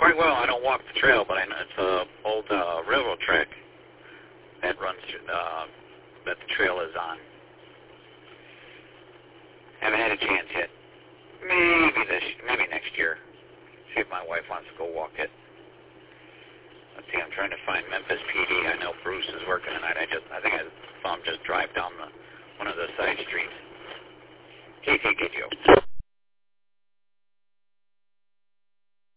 very well. I don't walk the trail, but I know it's an old railroad track that runs through, that the trail is on. Haven't had a chance yet. Maybe next year. See if my wife wants to go walk it. Let's see. I'm trying to find Memphis PD. I know Bruce is working tonight. I think I saw him just drive down one of the side streets. KTKGO.